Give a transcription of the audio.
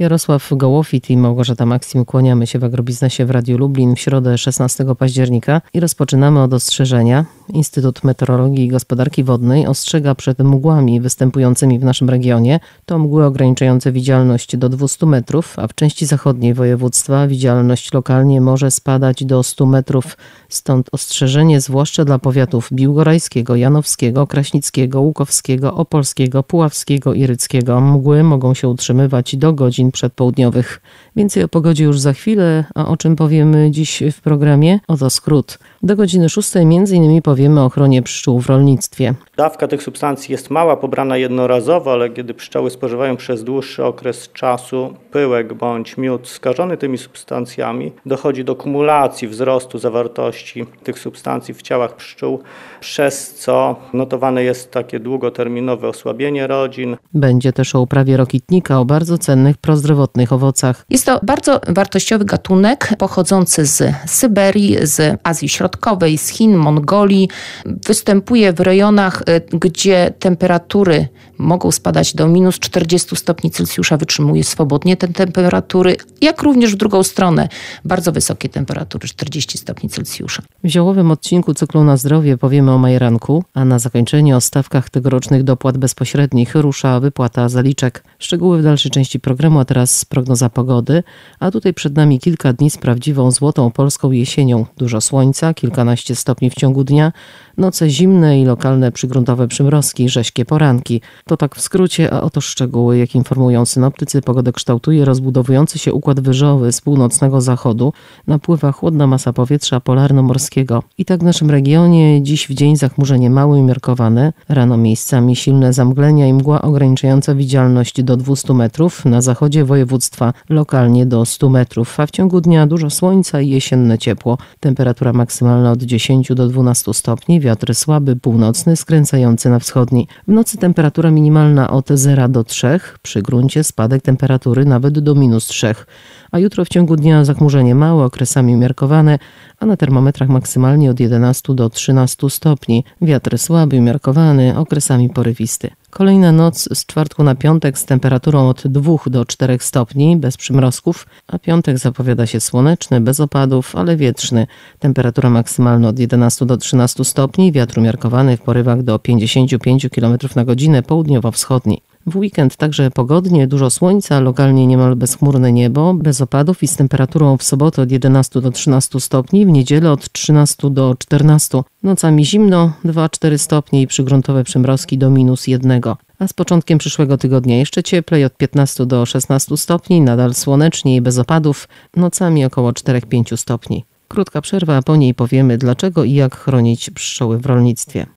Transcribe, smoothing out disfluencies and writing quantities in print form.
Jarosław Gołofit i Małgorzata Maksim, kłaniamy się w Agrobiznesie w Radiu Lublin w środę 16 października i rozpoczynamy od ostrzeżenia. Instytut Meteorologii i Gospodarki Wodnej ostrzega przed mgłami występującymi w naszym regionie. To mgły ograniczające widzialność do 200 metrów, a w części zachodniej województwa widzialność lokalnie może spadać do 100 metrów. Stąd ostrzeżenie zwłaszcza dla powiatów biłgorajskiego, janowskiego, kraśnickiego, łukowskiego, opolskiego, puławskiego i ryckiego. Mgły mogą się utrzymywać do godzin przedpołudniowych. Więcej o pogodzie już za chwilę, a o czym powiemy dziś w programie? Oto skrót. Do godziny 6 m.in. powiemy o ochronie pszczół w rolnictwie. Dawka tych substancji jest mała, pobrana jednorazowo, ale kiedy pszczoły spożywają przez dłuższy okres czasu pyłek bądź miód skażony tymi substancjami, dochodzi do kumulacji wzrostu zawartości tych substancji w ciałach pszczół, przez co notowane jest takie długoterminowe osłabienie rodzin. Będzie też o uprawie rokitnika, o bardzo cennych prozdrowotnych owocach. Jest to bardzo wartościowy gatunek pochodzący z Syberii, z Azji Środkowej, z Chin, Mongolii. Występuje w rejonach, gdzie temperatury mogą spadać do minus 40 stopni Celsjusza, wytrzymuje swobodnie te temperatury, jak również w drugą stronę bardzo wysokie temperatury, 40 stopni Celsjusza. W ziołowym odcinku cyklu Na zdrowie powiemy o majeranku, a na zakończenie o stawkach tegorocznych dopłat bezpośrednich rusza wypłata zaliczek. Szczegóły w dalszej części programu, a teraz prognoza pogody, a tutaj przed nami kilka dni z prawdziwą złotą polską jesienią. Dużo słońca, kilkanaście stopni w ciągu dnia, noce zimne i lokalne przygruntowe przymrozki, rześkie poranki. To tak w skrócie, a oto szczegóły. Jak informują synoptycy, pogodę kształtuje rozbudowujący się układ wyżowy z północnego zachodu. Napływa chłodna masa powietrza polarno-morskiego. I tak w naszym regionie dziś w dzień zachmurzenie małe i umiarkowane. Rano miejscami silne zamglenia i mgła ograniczająca widzialność do 200 metrów. Na zachodzie województwa lokalnie do 100 metrów. A w ciągu dnia dużo słońca i jesienne ciepło. Temperatura maksymalna od 10 do 12 stopni. Wiatr słaby, północny, skręcający na wschodni. W nocy temperatura minimalna od 0 do 3. Przy gruncie spadek temperatury nawet do minus 3. A jutro w ciągu dnia zachmurzenie małe, okresami umiarkowane, a na termometrach maksymalnie od 11 do 13 stopni. Wiatr słaby, umiarkowany, okresami porywisty. Kolejna noc z czwartku na piątek z temperaturą od 2 do 4 stopni, bez przymrozków, a piątek zapowiada się słoneczny, bez opadów, ale wietrzny. Temperatura maksymalna od 11 do 13 stopni, wiatr umiarkowany w porywach do 55 km na godzinę, południowo-wschodni. W weekend także pogodnie, dużo słońca, lokalnie niemal bezchmurne niebo, bez opadów i z temperaturą w sobotę od 11 do 13 stopni, w niedzielę od 13 do 14. Nocami zimno, 2-4 stopnie i przygruntowe przymrozki do minus 1. A z początkiem przyszłego tygodnia jeszcze cieplej, od 15 do 16 stopni, nadal słonecznie i bez opadów, nocami około 4-5 stopni. Krótka przerwa, a po niej powiemy dlaczego i jak chronić pszczoły w rolnictwie.